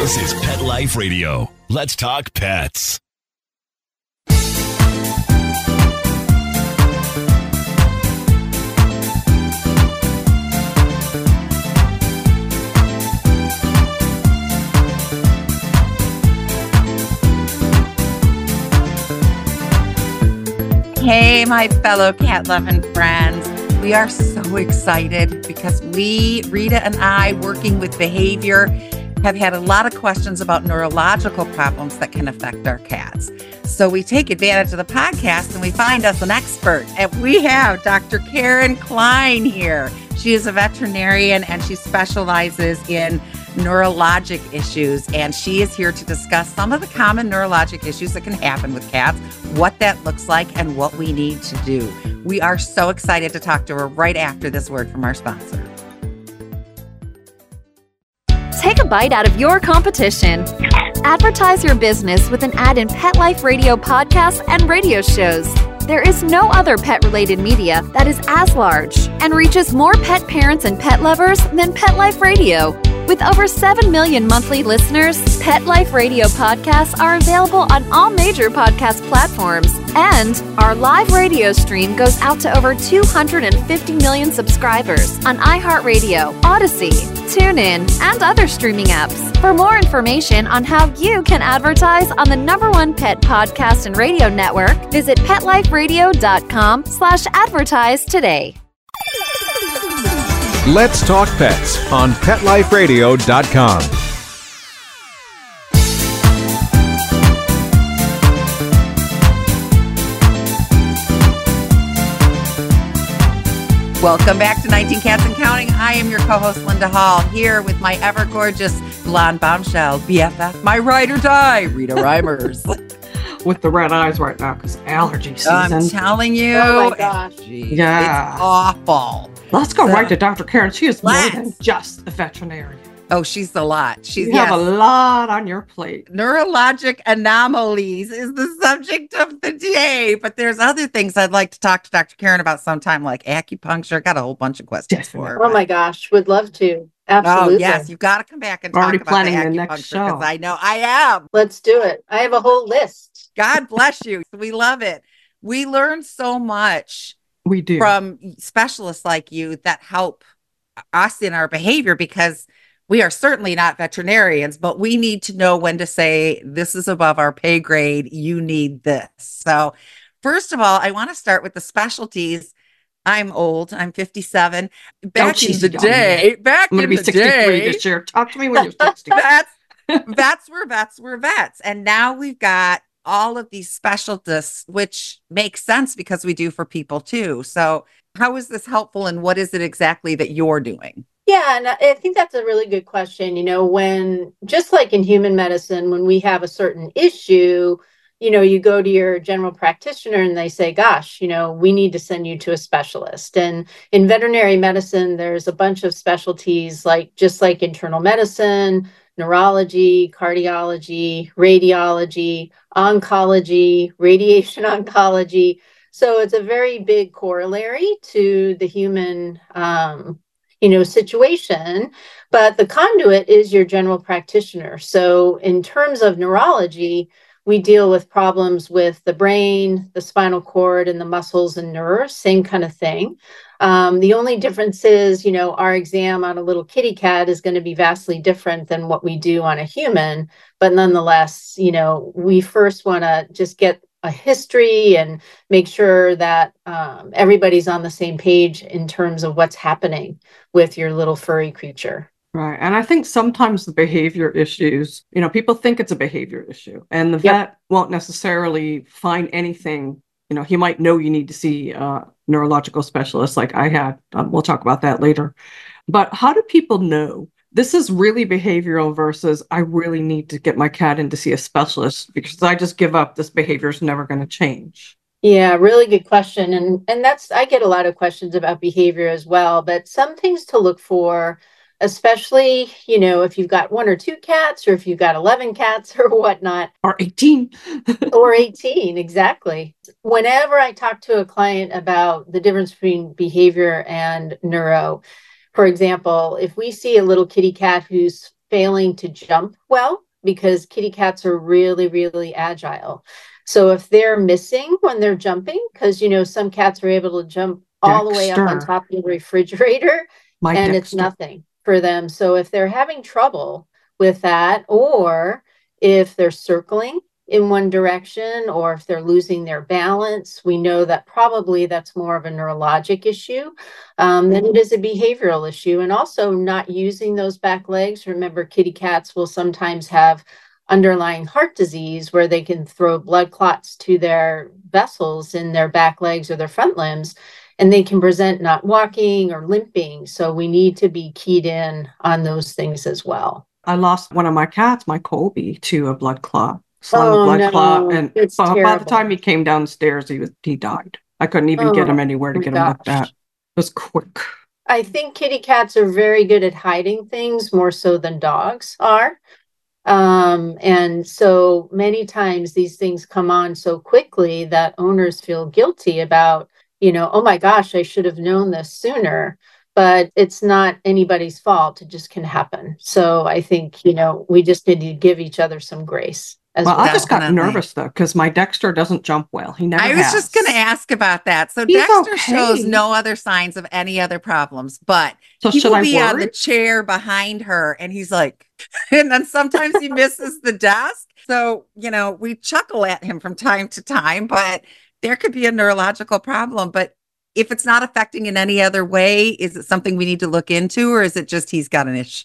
This is Pet Life Radio. Let's talk pets. Hey, my fellow cat-loving friends. We are so excited because we, Rita and I, working with behavior, have had a lot of questions about neurological problems that can affect our cats. So we take advantage of the podcast and we find us an expert. And we have Dr. Karen Klein here. She is a veterinarian and she specializes in neurologic issues. And she is here to discuss some of the common neurologic issues that can happen with cats, what that looks like, and what we need to do. We are so excited to talk to her right after this word from our sponsor. Take a bite out of your competition. Advertise your business with an ad in Pet Life Radio podcasts and radio shows. There is no other pet-related media that is as large and reaches more pet parents and pet lovers than Pet Life Radio. With over 7 million monthly listeners, Pet Life Radio podcasts are available on all major podcast platforms. And our live radio stream goes out to over 250 million subscribers on iHeartRadio, Odyssey, TuneIn, and other streaming apps. For more information on how you can advertise on the #1 pet podcast and radio network, visit PetLifeRadio.com/advertise today. Let's Talk Pets on PetLifeRadio.com. Welcome back to 19 Cats and Counting. I am your co-host, Linda Hall, here with my ever-gorgeous blonde bombshell, BFF, my ride or die, Rita Reimers. With the red eyes right now because allergy season. I'm telling you. Oh my gosh. Yeah. It's awful. Let's go right to Dr. Karen. She is more than just a veterinarian. Oh, she's a lot. You have a lot on your plate. Neurologic anomalies is the subject of the day, but there's other things I'd like to talk to Dr. Karen about sometime, like acupuncture. I got a whole bunch of questions for her. Oh my gosh, would love to. Absolutely. Oh yes, you've got to come back and talk Already about planning the the next show. because I know I am. Let's do it. I have a whole list. God bless you. We love it. We learn so much. We do. From specialists like you that help us in our behavior, because we are certainly not veterinarians, but we need to know when to say, this is above our pay grade. You need this. So first of all, I want to start with the specialties. I'm old. I'm 57. Back in the day, I'm going to be 63 this year. Talk to me when you're 60. Vets were vets. And now we've got all of these specialists, which makes sense because we do for people too. So how is this helpful and what is it exactly that you're doing? Yeah, and I think that's a really good question. You know, when just like in human medicine, when we have a certain issue, you know, you go to your general practitioner and they say, gosh, you know, we need to send you to a specialist. And in veterinary medicine, there's a bunch of specialties just like internal medicine, neurology, cardiology, radiology, oncology, radiation oncology. So it's a very big corollary to the human, situation, but the conduit is your general practitioner. So in terms of neurology, we deal with problems with the brain, the spinal cord, and the muscles and nerves, same kind of thing. The only difference is, our exam on a little kitty cat is going to be vastly different than what we do on a human. But nonetheless, we first want to just get a history and make sure that everybody's on the same page in terms of what's happening with your little furry creature. Right. And I think sometimes the behavior issues, people think it's a behavior issue and the vet won't necessarily find anything. He might know you need to see a neurological specialist like I had. We'll talk about that later. But how do people know this is really behavioral versus I really need to get my cat in to see a specialist because I just give up. This behavior is never going to change. Yeah, really good question. And I get a lot of questions about behavior as well, but some things to look for, especially, if you've got 1 or 2 cats or if you've got 11 cats or whatnot. Or 18. Or 18, exactly. Whenever I talk to a client about the difference between behavior and neuro, for example, if we see a little kitty cat who's failing to jump well, because kitty cats are really, really agile. So if they're missing when they're jumping, because, some cats are able to jump all the way up on top of the refrigerator, and it's nothing for them. So if they're having trouble with that, or if they're circling in one direction, or if they're losing their balance, we know that probably that's more of a neurologic issue than it is a behavioral issue. And also not using those back legs. Remember, kitty cats will sometimes have underlying heart disease where they can throw blood clots to their vessels in their back legs or their front limbs, and they can present not walking or limping. So we need to be keyed in on those things as well. I lost one of my cats, my Colby, to a blood clot. Clot, and by the time he came downstairs, he died. I couldn't even get him anywhere to get him looked at. It was quick. I think kitty cats are very good at hiding things, more so than dogs are. And so many times these things come on so quickly that owners feel guilty about, oh my gosh, I should have known this sooner. But it's not anybody's fault. It just can happen. So I think, we just need to give each other some grace. I just got nervous though, because my Dexter doesn't jump well. He never has. I was just going to ask about that. So He's Dexter okay. shows no other signs of any other problems, but he will be on the chair behind her, and he's like, and then sometimes he misses the desk. So, we chuckle at him from time to time, but there could be a neurological problem. But if it's not affecting in any other way, is it something we need to look into, or is it just he's got an issue?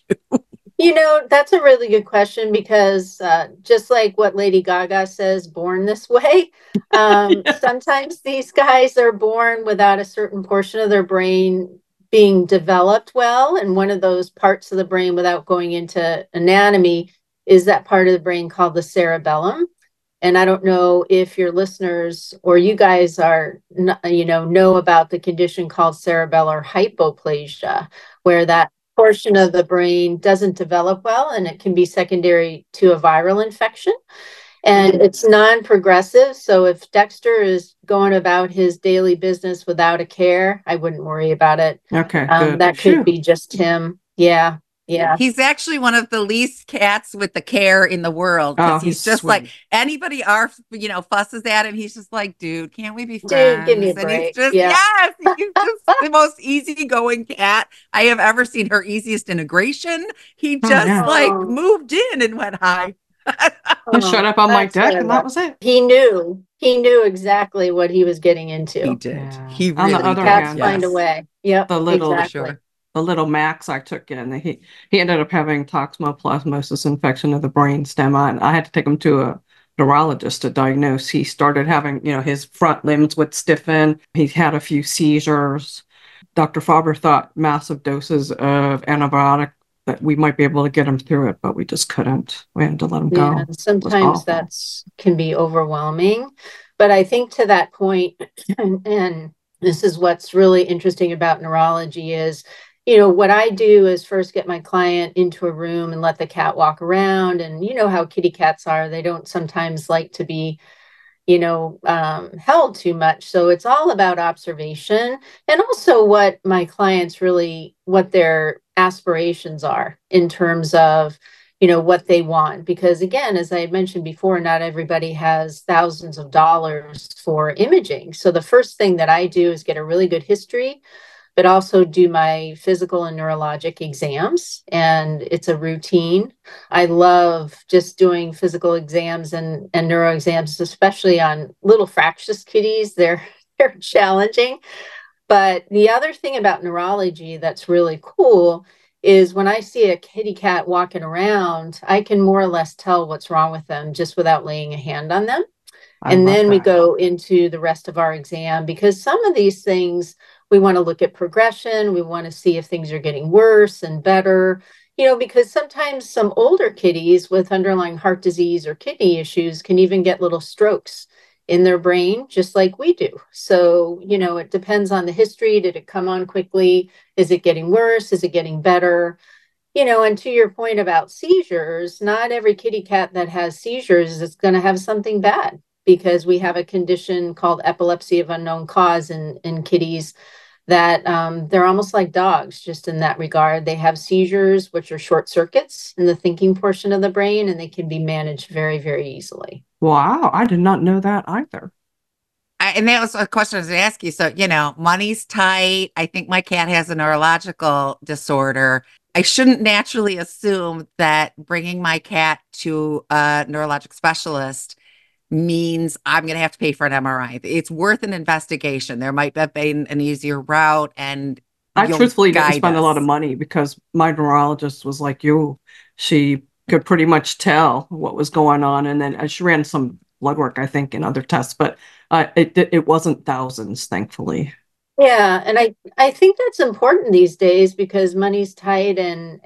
That's a really good question, because just like what Lady Gaga says, born this way, sometimes these guys are born without a certain portion of their brain being developed well. And one of those parts of the brain, without going into anatomy, is that part of the brain called the cerebellum. And I don't know if your listeners or you guys are, know about the condition called cerebellar hypoplasia, where that portion of the brain doesn't develop well, and it can be secondary to a viral infection. And it's non-progressive. So if Dexter is going about his daily business without a care, I wouldn't worry about it. Okay. That could be just him. Yeah. Yeah. He's actually one of the least cats with the care in the world. Because he's just sweet. Like anybody fusses at him. He's just like, dude, can't we be friends? Dude, give me a break. And he's just, yes, he's just the most easygoing cat I have ever seen. Her easiest integration. He just moved in and went hi. He showed up on my deck, and that was it. He knew exactly what he was getting into. He did. Yeah. He really on the other did. hand, find a way. Yep. The little Max I took in, he ended up having toxoplasmosis infection of the brain stem. I had to take him to a neurologist to diagnose. He started having, his front limbs would stiffen. He had a few seizures. Dr. Faber thought massive doses of antibiotic that we might be able to get him through it, but we just couldn't. We had to let him go. Yeah, sometimes that can be overwhelming. But I think to that point, and this is what's really interesting about neurology is, what I do is first get my client into a room and let the cat walk around. And you know how kitty cats are. They don't sometimes like to be, held too much. So it's all about observation, and also what my clients what their aspirations are in terms of, what they want. Because again, as I had mentioned before, not everybody has thousands of dollars for imaging. So the first thing that I do is get a really good history, but also do my physical and neurologic exams. And it's a routine. I love just doing physical exams and neuro exams, especially on little fractious kitties. They're challenging. But the other thing about neurology that's really cool is when I see a kitty cat walking around, I can more or less tell what's wrong with them just without laying a hand on them. And then we go into the rest of our exam, because some of these things, we want to look at progression. We want to see if things are getting worse and better, because sometimes some older kitties with underlying heart disease or kidney issues can even get little strokes in their brain, just like we do. So, it depends on the history. Did it come on quickly? Is it getting worse? Is it getting better? And to your point about seizures, not every kitty cat that has seizures is going to have something bad, because we have a condition called epilepsy of unknown cause in kitties that they're almost like dogs, just in that regard. They have seizures, which are short circuits in the thinking portion of the brain, and they can be managed very, very easily. Wow, I did not know that either. And that was a question I was going to ask you. So, money's tight. I think my cat has a neurological disorder. I shouldn't naturally assume that bringing my cat to a neurologic specialist means I'm going to have to pay for an MRI. It's worth an investigation. There might have been an easier route, and I truthfully didn't spend us. a lot of money because my neurologist was like you. She could pretty much tell what was going on, and then she ran some blood work, I think, and other tests, but it wasn't thousands, thankfully. Yeah, and I think that's important these days because money's tight, and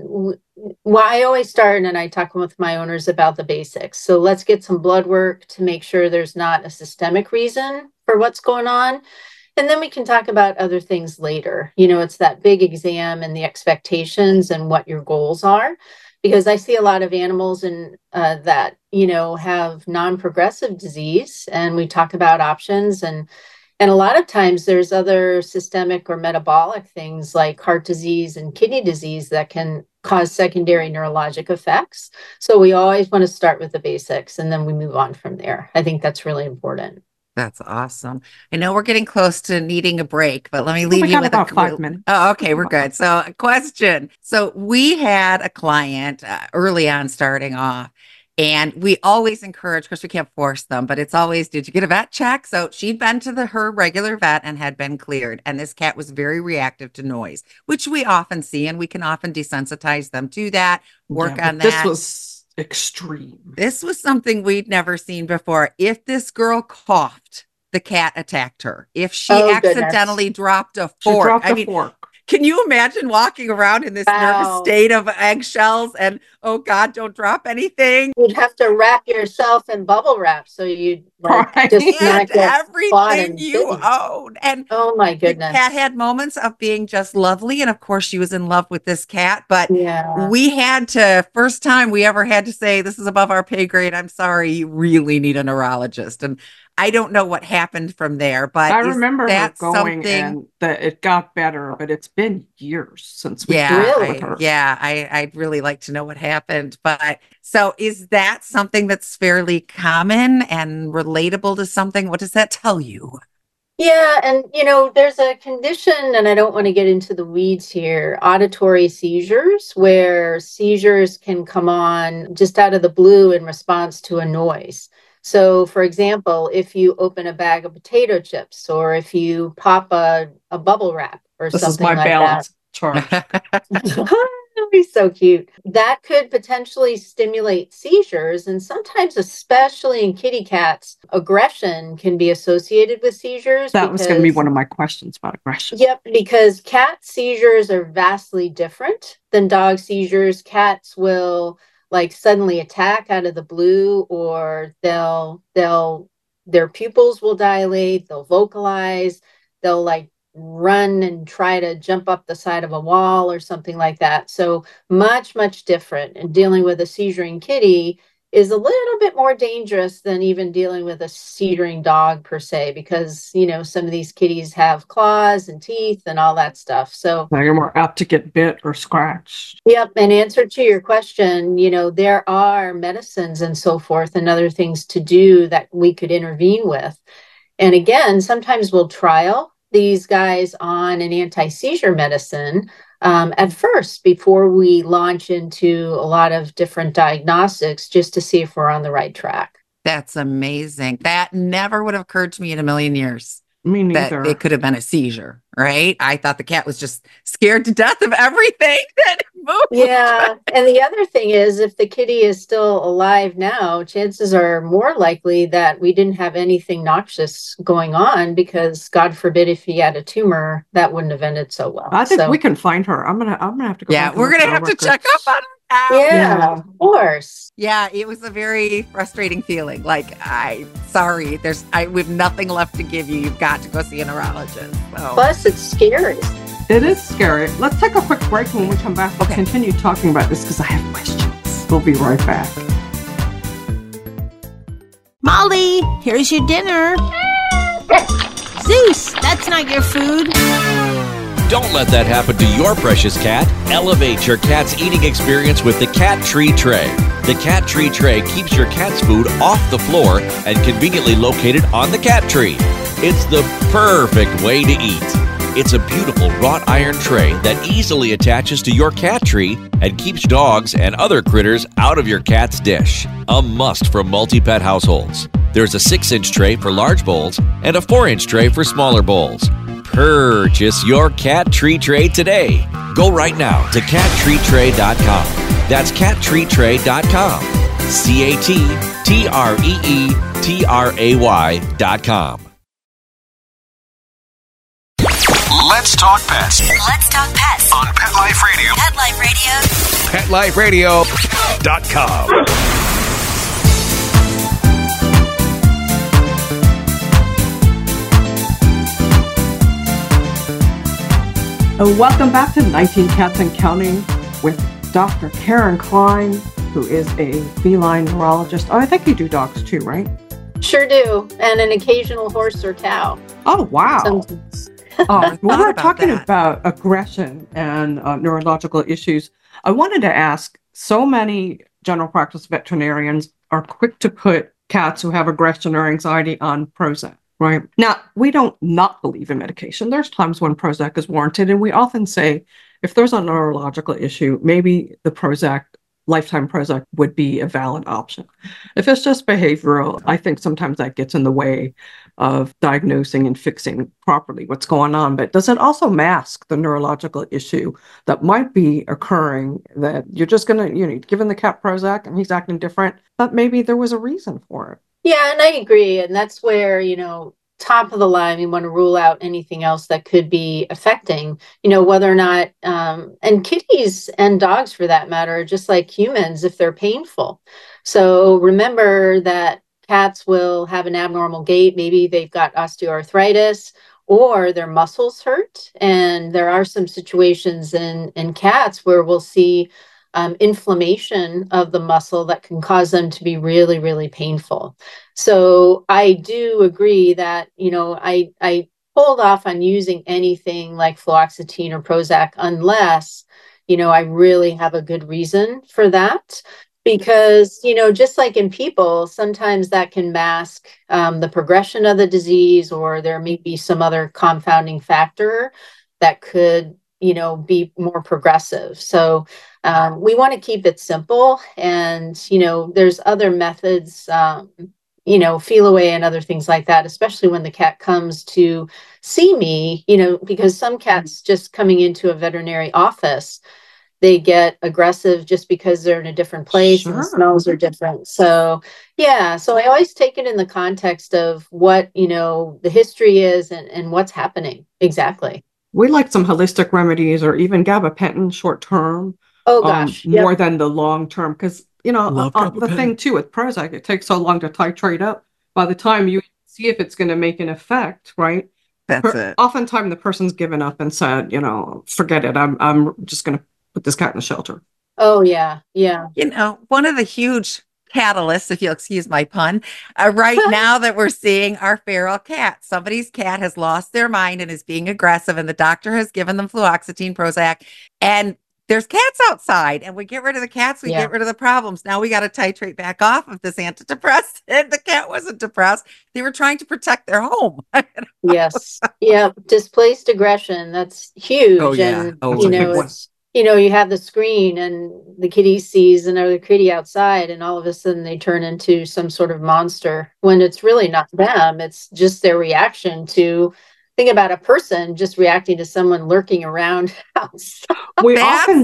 I always start and I talk with my owners about the basics. So let's get some blood work to make sure there's not a systemic reason for what's going on. And then we can talk about other things later. It's that big exam and the expectations and what your goals are. Because I see a lot of animals that, have non-progressive disease, and we talk about options. And a lot of times there's other systemic or metabolic things like heart disease and kidney disease that can cause secondary neurologic effects. So we always want to start with the basics, and then we move on from there. I think that's really important. That's awesome. I know we're getting close to needing a break, but let me leave you with about 5 minutes. Oh, okay, we're good. So a question. So we had a client early on starting off, and we always encourage, because we can't force them, but it's always, did you get a vet check? So she'd been to her regular vet and had been cleared. And this cat was very reactive to noise, which we often see, and we can often desensitize them to that, work on that. This was extreme. This was something we'd never seen before. If this girl coughed, the cat attacked her. If she accidentally dropped a fork, fork. Can you imagine walking around in this nervous state of eggshells and, oh God, don't drop anything? You'd have to wrap yourself in bubble wrap so you'd just not get everything you own. And oh my goodness, the cat had moments of being just lovely. And of course she was in love with this cat, but we had to, first time we ever had to say, this is above our pay grade. I'm sorry, you really need a neurologist. And I don't know what happened from there, but I remember her going and that it got better, but it's been years since we worked with her. I'd really like to know what happened. But so is that something that's fairly common and relatable to something? What does that tell you? Yeah. And, there's a condition, and I don't want to get into the weeds here, auditory seizures, where seizures can come on just out of the blue in response to a noise. So, for example, if you open a bag of potato chips, or if you pop a bubble wrap or something like that. This is my balance chart. He's so cute. That could potentially stimulate seizures. And sometimes, especially in kitty cats, aggression can be associated with seizures. That was going to be one of my questions about aggression. Yep, because cat seizures are vastly different than dog seizures. Cats will suddenly attack out of the blue, or their pupils will dilate, they'll vocalize, they'll run and try to jump up the side of a wall or something like that. So much, much different. And dealing with a seizuring kitty is a little bit more dangerous than even dealing with a seizuring dog per se, because, some of these kitties have claws and teeth and all that stuff. So now you're more apt to get bit or scratched. Yep. In answer to your question, there are medicines and so forth and other things to do that we could intervene with. And again, sometimes we'll trial these guys on an anti-seizure medicine at first before we launch into a lot of different diagnostics, just to see if we're on the right track. That's amazing. That never would have occurred to me in a million years. Me neither. That it could have been a seizure, right? I thought the cat was just scared to death of everything that moved. Yeah. And the other thing is, if the kitty is still alive now, chances are more likely that we didn't have anything noxious going on, because God forbid if he had a tumor, that wouldn't have ended so well. I think we can find her. I'm gonna have to go. Yeah, we're gonna have to check up on her. Yeah, of course. Yeah, it was a very frustrating feeling. We have nothing left to give you. You've got to go see a neurologist. So. Plus, it's scary. It is scary. Let's take a quick break. When we come back, we'll continue talking about this because I have questions. We'll be right back. Molly, here's your dinner. Zeus, that's not your food. Don't let that happen to your precious cat. Elevate your cat's eating experience with the Cat Tree Tray. The Cat Tree Tray keeps your cat's food off the floor and conveniently located on the cat tree. It's the perfect way to eat. It's a beautiful wrought iron tray that easily attaches to your cat tree and keeps dogs and other critters out of your cat's dish. A must for multi-pet households. There's a 6-inch tray for large bowls and a 4-inch tray for smaller bowls. Purchase your Cat Tree Tray today. Go right now to cattreetray.com. That's cattreetray.com. CATTREETRAY.com. Let's talk pets. Let's talk pets On Pet Life Radio. Pet Life Radio. PetLifeRadio.com. Welcome back to 19 Cats and Counting with Dr. Karen Klein, who is a feline neurologist. Oh, I think you do dogs too, right? Sure do. And an occasional horse or cow. Oh, wow. Sometimes. We were talking about aggression and neurological issues. I wanted to ask, so many general practice veterinarians are quick to put cats who have aggression or anxiety on Prozac, right? Now, we don't not believe in medication. There's times when Prozac is warranted, and we often say, if there's a neurological issue, maybe the Prozac, lifetime Prozac would be a valid option. If it's just behavioral, I think sometimes that gets in the way of diagnosing and fixing properly what's going on. But does it also mask the neurological issue that might be occurring, that you're just going to, giving the cat Prozac and he's acting different, but maybe there was a reason for it? Yeah, and I agree. And that's where, top of the line, we want to rule out anything else that could be affecting, whether or not, and kitties and dogs for that matter, are just like humans if they're painful. So remember that cats will have an abnormal gait. Maybe they've got osteoarthritis or their muscles hurt. And there are some situations in cats where we'll see inflammation of the muscle that can cause them to be really, really painful. So I do agree that, I hold off on using anything like fluoxetine or Prozac unless, I really have a good reason for that. Because, just like in people, sometimes that can mask the progression of the disease, or there may be some other confounding factor that could, be more progressive. So we want to keep it simple. And, there's other methods, feel away and other things like that, especially when the cat comes to see me, because some cats just coming into a veterinary office, they get aggressive just because they're in a different place. Sure. And the smells are different. So, yeah. So I always take it in the context of what, the history is and what's happening. Exactly. We like some holistic remedies or even gabapentin short term. Oh, gosh. More than the long term. Because, the thing too with Prozac, it takes so long to titrate up. By the time you see if it's going to make an effect, right? That's it. Oftentimes the person's given up and said, forget it. I'm just going to put this cat in a shelter. Oh, yeah. Yeah. One of the huge catalysts, if you'll excuse my pun, right now that we're seeing are feral cats. Somebody's cat has lost their mind and is being aggressive, and the doctor has given them fluoxetine, Prozac, and there's cats outside, and we get rid of the cats, we get rid of the problems. Now we got to titrate back off of this antidepressant. The cat wasn't depressed. They were trying to protect their home. Yes. Yeah. Displaced aggression. That's huge. Oh, yeah. And, you have the screen and the kitty sees another kitty outside, and all of a sudden they turn into some sort of monster when it's really not them. It's just their reaction to, think about a person just reacting to someone lurking around house. We often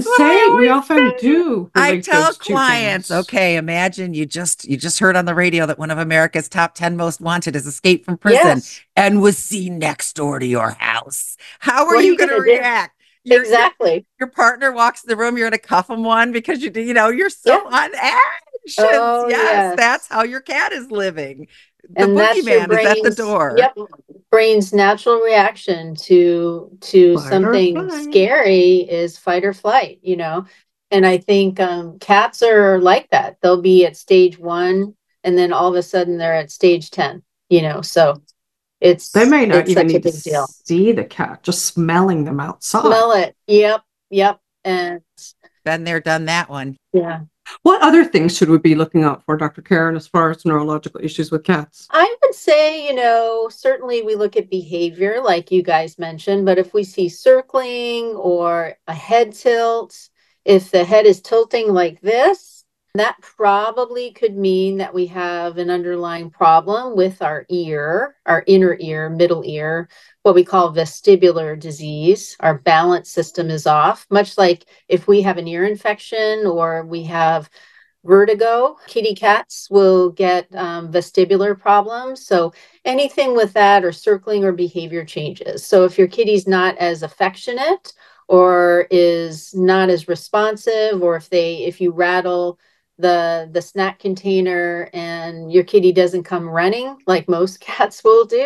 do. I tell clients, okay, imagine you just heard on the radio that one of America's top 10 most wanted is escaped from prison and was seen next door to your house. How are you going to react? Exactly. Your partner walks in the room, you're going to cuff him one because you're so on edge. Oh, yes. That's how your cat is living. The and that's boogeyman is at the door. Yep. Brain's natural reaction to something scary is fight or flight, And I think cats are like that. They'll be at stage 1 and then all of a sudden they're at stage 10, so. They may not it's even such a need to big deal. see the cat, just smelling them outside. Smell it. Yep. And Been there, done that one. yeah. What other things should we be looking out for, Dr. Karen, as far as neurological issues with cats? I would say, certainly we look at behavior like you guys mentioned, but if we see circling or a head tilt, if the head is tilting like this, that probably could mean that we have an underlying problem with our ear, our inner ear, middle ear, what we call vestibular disease. Our balance system is off, much like if we have an ear infection or we have vertigo. Kitty cats will get vestibular problems. So anything with that or circling or behavior changes. So if your kitty's not as affectionate or is not as responsive, or if you rattle the snack container and your kitty doesn't come running like most cats will do,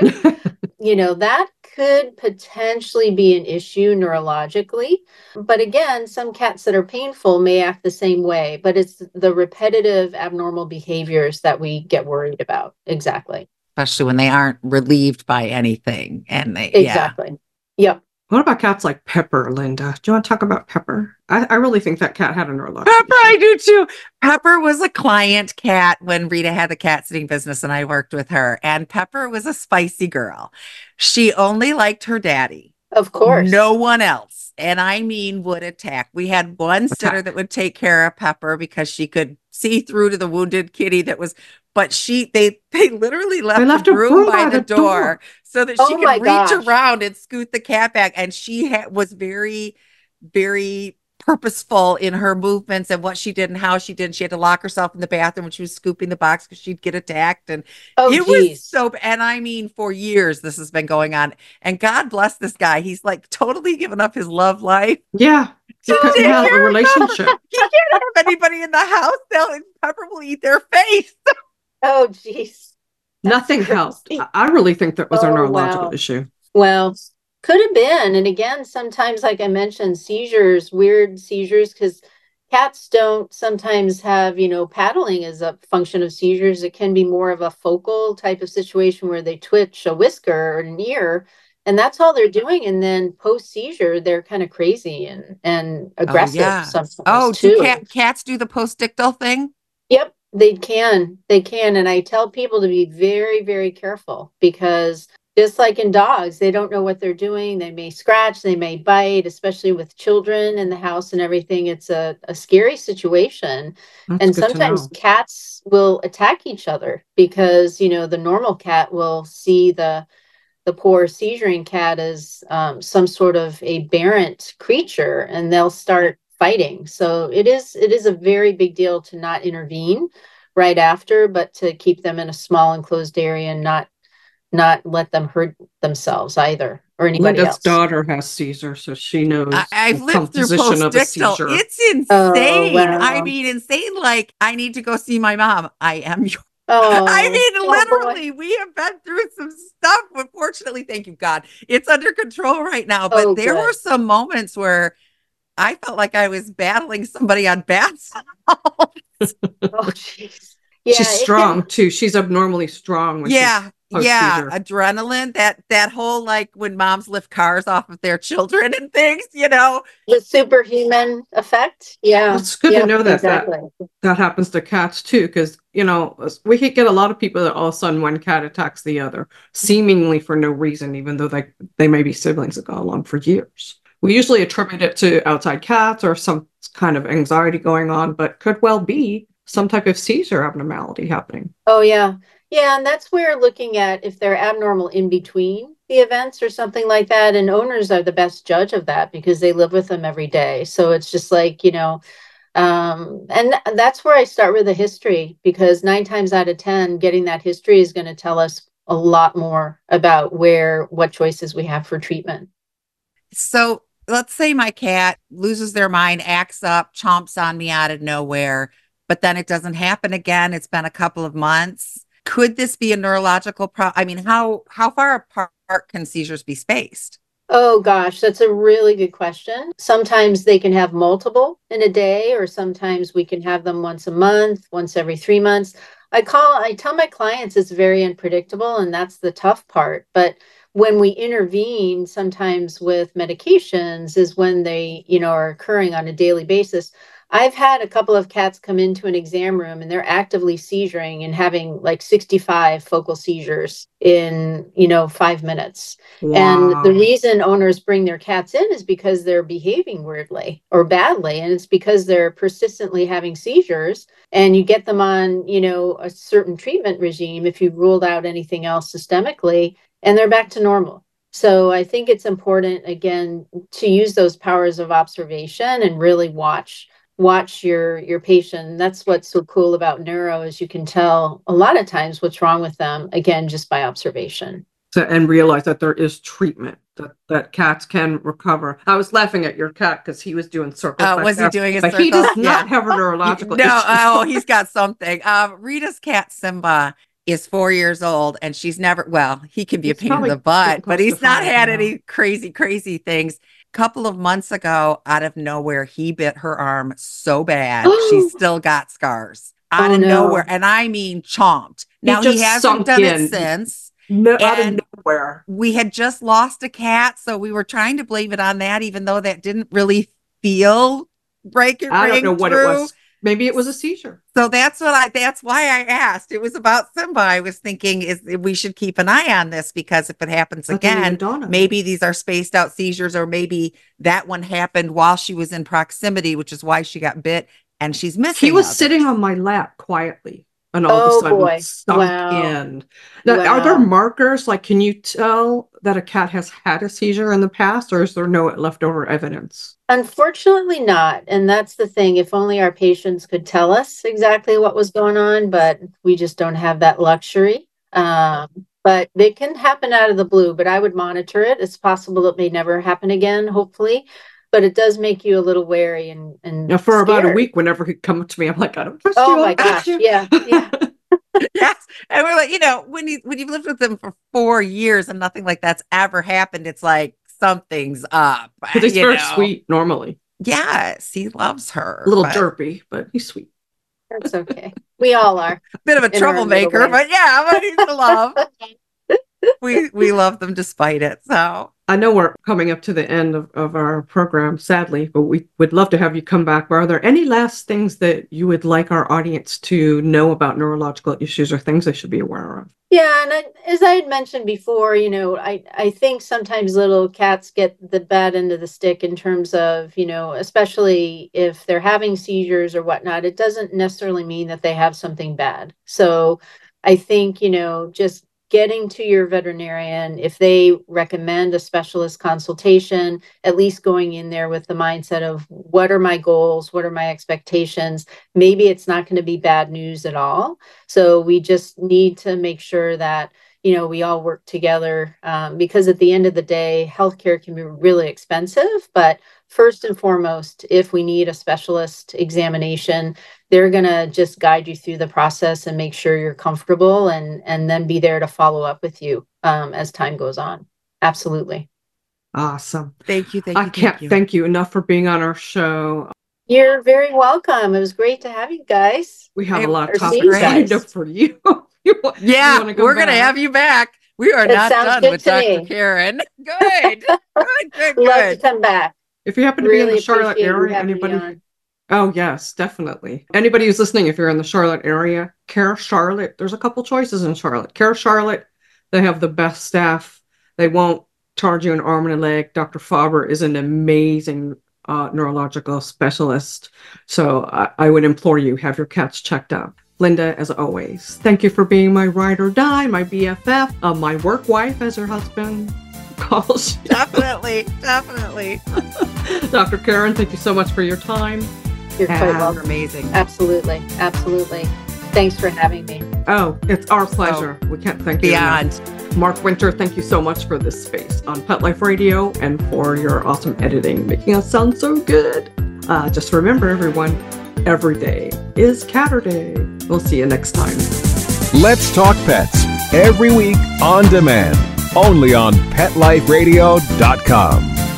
that could potentially be an issue neurologically. But again, some cats that are painful may act the same way, but it's the repetitive abnormal behaviors that we get worried about. Exactly. Especially when they aren't relieved by anything. And Exactly. Yep. What about cats like Pepper, Linda? Do you want to talk about Pepper? I really think that cat had a neurological Pepper, issue. I do too. Pepper was a client cat when Rita had the cat sitting business and I worked with her. And Pepper was a spicy girl. She only liked her daddy. Of course. No one else. And I mean, would attack. We had one sitter that would take care of Pepper because she could see through to the wounded kitty but they literally left the broom by the door so that she could reach around and scoot the cat back. And she was very, very purposeful in her movements and what she did and how she did. She had to lock herself in the bathroom when she was scooping the box because she'd get attacked. And was so, and I mean, for years, this has been going on. And God bless this guy. He's like totally given up his love life. Yeah. He couldn't have a relationship. He can't have anybody in the house. Pepper will eat their face. Oh, geez. Nothing helped. I really think that was a neurological issue. Well, could have been. And again, sometimes, like I mentioned, weird seizures, because cats don't sometimes have, paddling as a function of seizures. It can be more of a focal type of situation where they twitch a whisker or an ear, and that's all they're doing. And then post-seizure, they're kind of crazy and aggressive sometimes too. Do cats do the post-ictal thing? Yep, they can. And I tell people to be very, very careful, because just like in dogs, they don't know what they're doing. They may scratch, they may bite, especially with children in the house and everything. It's a scary situation. And sometimes cats will attack each other because, the normal cat will see the poor seizuring cat as some sort of aberrant creature, and they'll start fighting. So it is a very big deal to not intervene right after, but to keep them in a small enclosed area and not let them hurt themselves either or anybody Linda's else. daughter has Caesar, so she knows I've the lived through composition of a post-ictal. seizure. It's insane. Oh, wow. I mean, insane. Like, I need to go see my mom. I am your. Oh, I mean, literally, we have been through some stuff, but fortunately, thank you, God, it's under control right now. But there were some moments where I felt like I was battling somebody on bath salts. Oh, jeez. Yeah, she's strong too. She's abnormally strong. When adrenaline. That whole, like, when moms lift cars off of their children and things, the superhuman effect. Yeah, well, it's good to know that that happens to cats too, because we could get a lot of people that all of a sudden one cat attacks the other, seemingly for no reason, even though they may be siblings that go along for years. We usually attribute it to outside cats or some kind of anxiety going on, but could well be some type of seizure abnormality happening. Oh, yeah. Yeah, and that's where looking at if they're abnormal in between the events or something like that, and owners are the best judge of that because they live with them every day. So it's just like, and that's where I start with the history, because 9 times out of 10, getting that history is going to tell us a lot more about what choices we have for treatment. So let's say my cat loses their mind, acts up, chomps on me out of nowhere, but then it doesn't happen again. It's been a couple of months. Could this be a neurological problem? I mean, how far apart can seizures be spaced? Oh, gosh, that's a really good question. Sometimes they can have multiple in a day, or sometimes we can have them once a month, once every 3 months. I tell my clients it's very unpredictable, and that's the tough part. But when we intervene, sometimes with medications is when they, are occurring on a daily basis. I've had a couple of cats come into an exam room and they're actively seizuring and having like 65 focal seizures in, 5 minutes. Wow. And the reason owners bring their cats in is because they're behaving weirdly or badly. And it's because they're persistently having seizures, and you get them on, a certain treatment regime if you've ruled out anything else systemically, and they're back to normal. So I think it's important, again, to use those powers of observation and really watch your patient. That's what's so cool about neuro, is you can tell a lot of times what's wrong with them, again, just by observation. And realize that there is treatment, that cats can recover. I was laughing at your cat because he was doing circles. Was he doing a circle? He does not have a neurological issue. He's got something. Rita's cat, Simba, is 4 years old, and she's never, he can be a pain in the butt, but he's not had any crazy things. Couple of months ago, out of nowhere, he bit her arm so bad. She's still got scars out of nowhere. And I mean, chomped. Now he hasn't done it since. Out of nowhere. We had just lost a cat, so we were trying to blame it on that, even though that didn't really feel right. I don't know what it was. Maybe it was a seizure. So that's why I asked. It was about Simba. I was thinking we should keep an eye on this, because if it happens again, maybe these are spaced out seizures, or maybe that one happened while she was in proximity, which is why she got bit and she's missing. He was sitting on my lap quietly, and all of a sudden sunk in. Now, are there markers? Like, can you tell that a cat has had a seizure in the past, or is there no leftover evidence? Unfortunately not. And that's the thing. If only our patients could tell us exactly what was going on, but we just don't have that luxury. But they can happen out of the blue, but I would monitor it. It's possible it may never happen again, hopefully. But it does make you a little wary and for scared. About a week, whenever he'd come to me, I'm like, I don't trust you. Oh my gosh. Yeah. Yes. And we're like, when you've lived with them for 4 years and nothing like that's ever happened, it's like something's up. But he's very sweet normally. Yes, he loves her. A little derpy, but he's sweet. That's okay. We all are. Bit of a troublemaker, but he's a love. We love them despite it. So I know we're coming up to the end of our program, sadly, but we would love to have you come back. Are there any last things that you would like our audience to know about neurological issues, or things they should be aware of? Yeah, and as I had mentioned before, I think sometimes little cats get the bad end of the stick in terms of, especially if they're having seizures or whatnot, it doesn't necessarily mean that they have something bad. So I think, just getting to your veterinarian, if they recommend a specialist consultation, at least going in there with the mindset of what are my goals, what are my expectations. Maybe it's not going to be bad news at all. So we just need to make sure that, we all work together, because at the end of the day, healthcare can be really expensive. But first and foremost, if we need a specialist examination, they're going to just guide you through the process and make sure you're comfortable, and then be there to follow up with you as time goes on. Absolutely. Awesome. Thank you. I can't thank you enough for being on our show. You're very welcome. It was great to have you guys. We have a lot of topics lined up for you. We're going to have you back. We are not done with Dr. Karen. Good. Love to come back. If you happen to be in the Charlotte area, anybody... Oh, yes, definitely. Anybody who's listening, if you're in the Charlotte area, Care Charlotte, there's a couple choices in Charlotte. Care Charlotte, they have the best staff. They won't charge you an arm and a leg. Dr. Faber is an amazing neurological specialist. So I would implore you, have your cats checked out. Linda, as always, thank you for being my ride or die, my BFF, my work wife, as her husband calls you. Definitely. Dr. Karen, thank you so much for your time. You're quite welcome. You're amazing. Absolutely. Thanks for having me. Oh, it's our pleasure. We can't thank you enough. Mark Winter, thank you so much for this space on Pet Life Radio and for your awesome editing, making us sound so good. Just remember, everyone, every day is Catterday. We'll see you next time. Let's Talk Pets, every week on demand, only on PetLifeRadio.com.